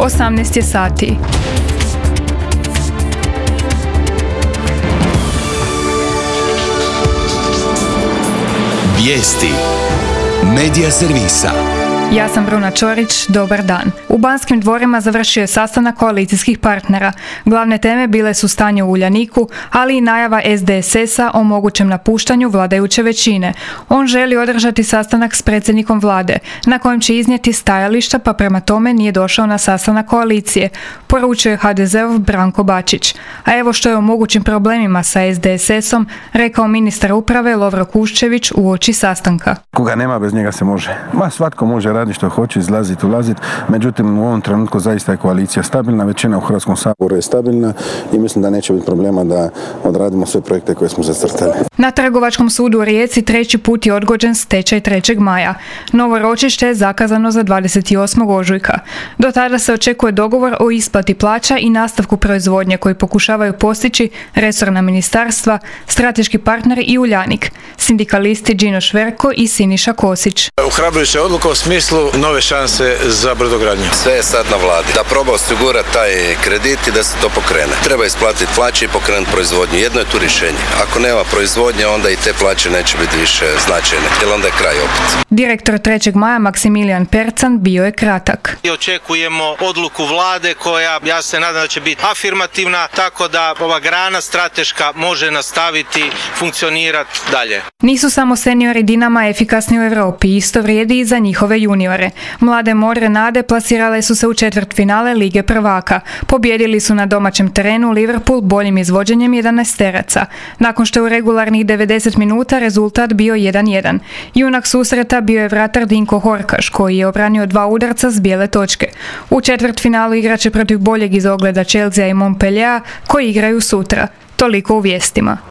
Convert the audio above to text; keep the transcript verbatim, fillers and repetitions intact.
osamnaest je sati. Vijesti Medija servisa. Ja sam Bruna Čorić, dobar dan. U Banskim dvorima završio je sastanak koalicijskih partnera. Glavne teme bile su stanje u Uljaniku, ali i najava S D S S-a o mogućem napuštanju vladajuće većine. On želi održati sastanak s predsjednikom vlade, na kojem će iznijeti stajališta, pa prema tome nije došao na sastanak koalicije, poručio je H D Z-ov Branko Bačić. A evo što je o mogućim problemima sa S D S S-om rekao ministar uprave Lovro Kuščević uoči sastanka. Koga nema, bez njega se može. Ma svatko može raditi što hoće, izlaziti, ulaziti. Međutim, u ovom trenutku zaista je koalicija stabilna, većina u Hrvatskom saboru je stabilna i mislim da neće biti problema da odradimo sve projekte koje smo zacrtali. Na Trgovačkom sudu u Rijeci treći put je odgođen stečaj trećeg maja. Novo ročište je zakazano za dvadeset osmog ožujka. Do tada se očekuje dogovor o isplati plaća i nastavku proizvodnje koji pokušavaju postići resorna ministarstva, strateški partneri i Uljanik, sindikalisti Đino Šverko i Siniša Kosić. Ohrabrujuća odluka u smislu nove šanse za brodogradnju. Sve je sad na vladi da proba osigurati taj kredit i da se to pokrene. Treba isplatiti plaće i pokrenuti proizvodnju. Jedno je tu rješenje. Ako nema proizvodnje, onda i te plaće neće biti više značajne, jer onda je kraj opet. Direktor trećeg maja Maksimilijan Percan bio je kratak. I očekujemo odluku vlade koja, ja se nadam da će biti afirmativna, tako da ova grana strateška može nastaviti funkcionirati dalje. Nisu samo seniori Dinama efikasni u Europi, isto vrijedi i za njihove juniore. Mlade Modre Nade plasirale su se u četvrtfinale Lige prvaka. Pobjedili su na domaćem terenu Liverpool boljim izvođenjem jedanaesteraca. Nakon što je u regularnih devedeset minuta rezultat bio jedan jedan. Junak susreta bio je vratar Dinko Horkaš, koji je obranio dva udarca s bijele točke. U četvrtfinalu igraće protiv boljeg iz ogleda Chelsea i Montpellier, koji igraju sutra. Toliko u vijestima.